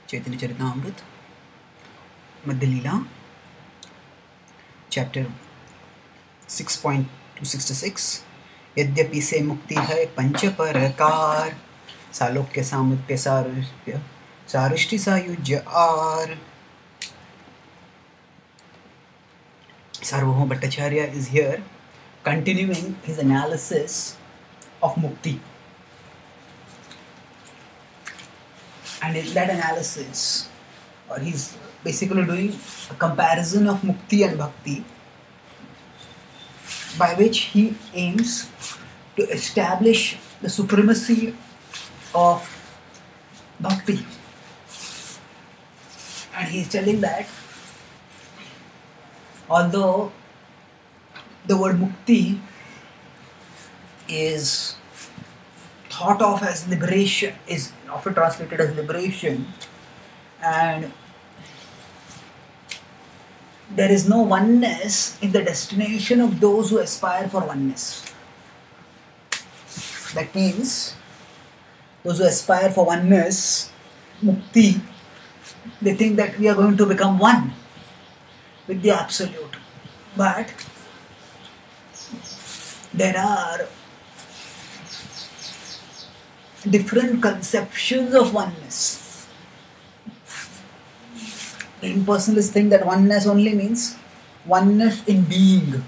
Chaitanya Charitamrita, Madhya Leela, chapter 6.266. यद्यपि से मुक्ति है पंच प्रकार, सालोक्य सामुक्य सारुष्य सारुष्टि सायुज्य are. Sarvabhauma Bhattacharya is here continuing his analysis of mukti. And in that analysis, or he's basically doing a comparison of mukti and bhakti, by which he aims to establish the supremacy of bhakti. And he's telling that although the word mukti is thought of as liberation, is often translated as liberation, and there is no oneness in the destination of those who aspire for oneness. That means those who aspire for oneness, mukti, they think that we are going to become one with the Absolute. But there are different conceptions of oneness. The impersonalists think that oneness only means oneness in being.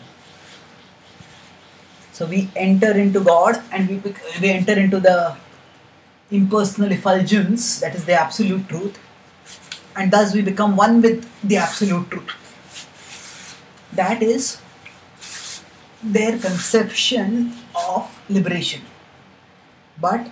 So we enter into God and we enter into the impersonal effulgence, that is the absolute truth, and thus we become one with the absolute truth. That is their conception of liberation. But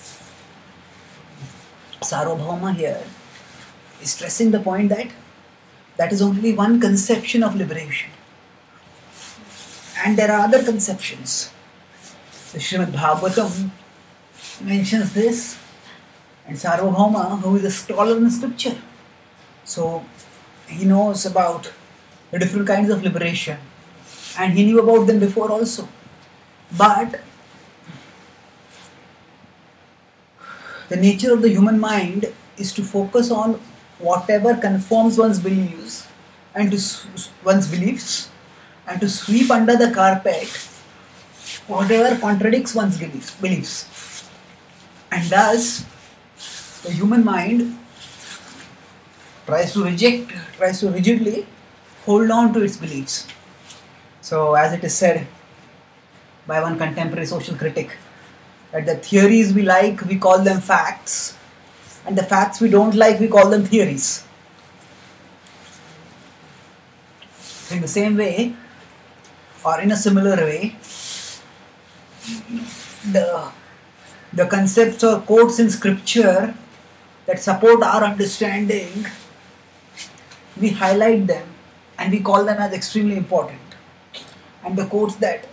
Sarvabhauma here is stressing the point that that is only one conception of liberation. And there are other conceptions. The Srimad Bhagavatam mentions this, and Sarvabhauma, who is a scholar in scripture, so he knows about the different kinds of liberation, and he knew about them before also. But the nature of the human mind is to focus on whatever conforms one's beliefs and to sweep under the carpet whatever contradicts one's beliefs. And thus the human mind tries to rigidly hold on to its beliefs. So as it is said by one contemporary social critic, that the theories we like, we call them facts, and the facts we don't like, we call them theories. In the same way, or in a similar way, the concepts or quotes in scripture that support our understanding, we highlight them and we call them as extremely important. And the quotes that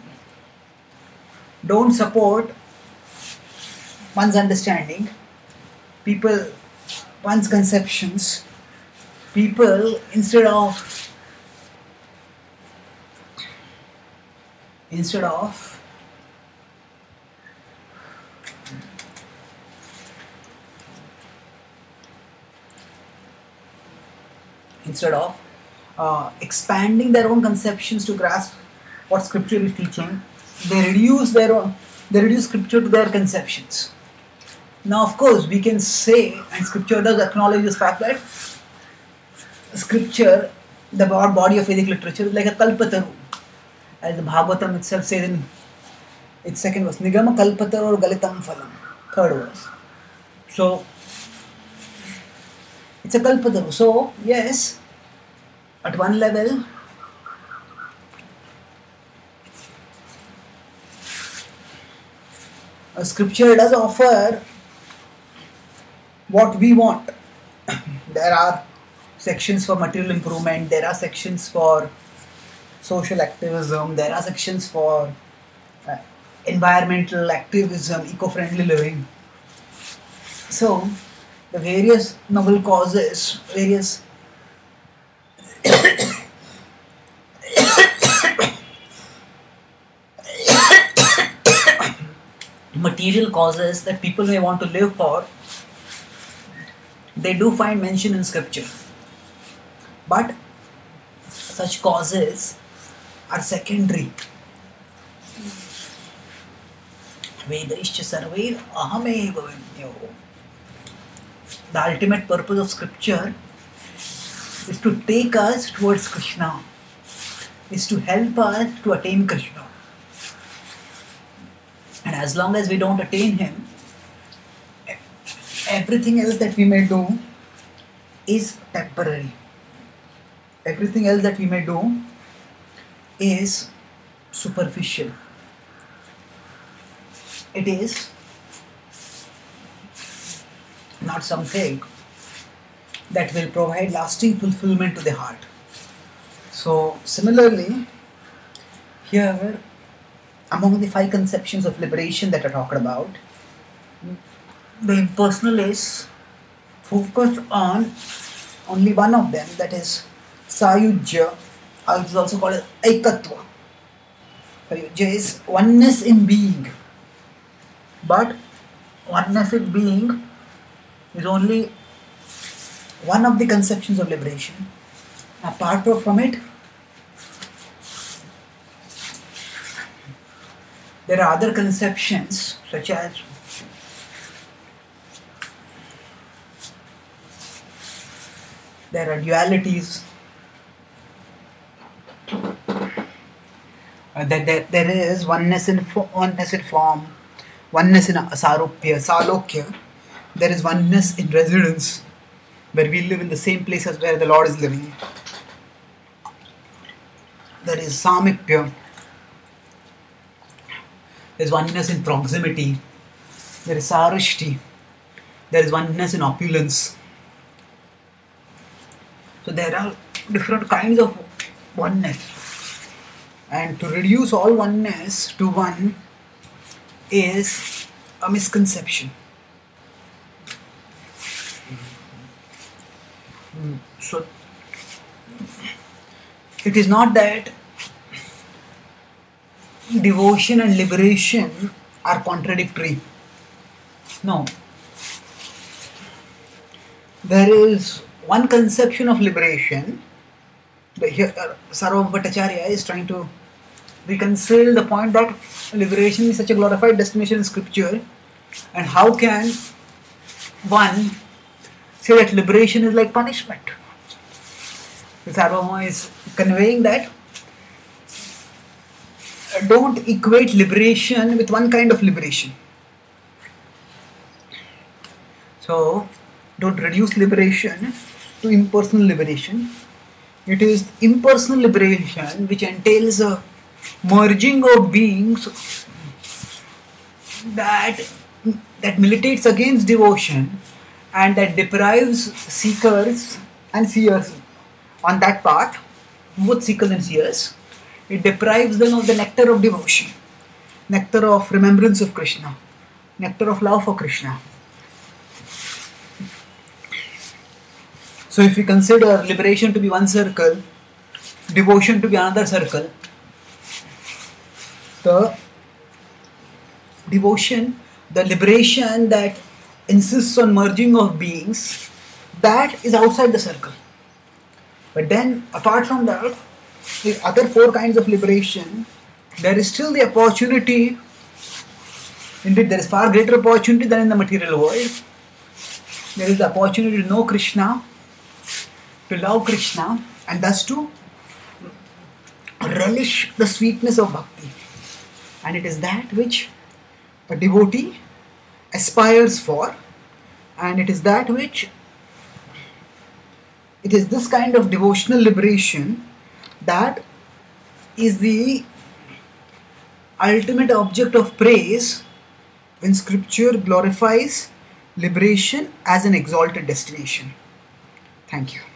don't support one's understanding, one's conceptions, people instead of expanding their own conceptions to grasp what scripture is teaching, they reduce scripture to their conceptions. Now, of course, we can say, and scripture does acknowledge this fact, that scripture, the body of Vedic literature, is like a kalpataru, as the Bhagavatam itself says in its second verse, Nigama kalpataru galitam phalam, third verse. So it's a kalpataru. So yes, at one level, scripture does offer what we want. There are sections for material improvement, there are sections for social activism, there are sections for environmental activism, eco-friendly living. So the various noble causes, various material causes that people may want to live for, they do find mention in scripture. But such causes are secondary. Vedaischa sarvair ahameva vidyo. The ultimate purpose of scripture is to take us towards Krishna, is to help us to attain Krishna. And as long as we don't attain him, everything else that we may do is temporary. Everything else that we may do is superficial. It is not something that will provide lasting fulfillment to the heart. So similarly, here among the 5 conceptions of liberation that are talked about, the impersonalists focus on only one of them, that is Sayujya, which is also called as Aikatva. Sayujya is oneness in being, but oneness in being is only one of the conceptions of liberation. Apart from it, there are other conceptions such as there are dualities, there is oneness in form, oneness in salokya, there is oneness in residence, where we live in the same place as where the Lord is living. There is samipya, there is oneness in proximity, there is sarishti, there is oneness in opulence. So there are different kinds of oneness, and to reduce all oneness to one is a misconception. So it is not that devotion and liberation are contradictory. No. There is one conception of liberation. Here Sarvabhauma Bhattacharya is trying to reconcile the point that liberation is such a glorified destination in scripture, and how can one say that liberation is like punishment? Sarvabhauma is conveying that don't equate liberation with one kind of liberation. So don't reduce liberation to impersonal liberation. It is impersonal liberation which entails a merging of beings that militates against devotion and that deprives seekers and seers on that path, both seekers and seers. It deprives them of the nectar of devotion, nectar of remembrance of Krishna, nectar of love for Krishna. So if we consider liberation to be one circle, devotion to be another circle, the devotion, the liberation that insists on merging of beings, that is outside the circle. But then apart from that, the other 4 kinds of liberation, there is still the opportunity, indeed there is far greater opportunity than in the material world. There is the opportunity to know Krishna, to love Krishna, and thus to relish the sweetness of bhakti. And it is that which a devotee aspires for, and it is that which, it is this kind of devotional liberation that is the ultimate object of praise when scripture glorifies liberation as an exalted destination. Thank you.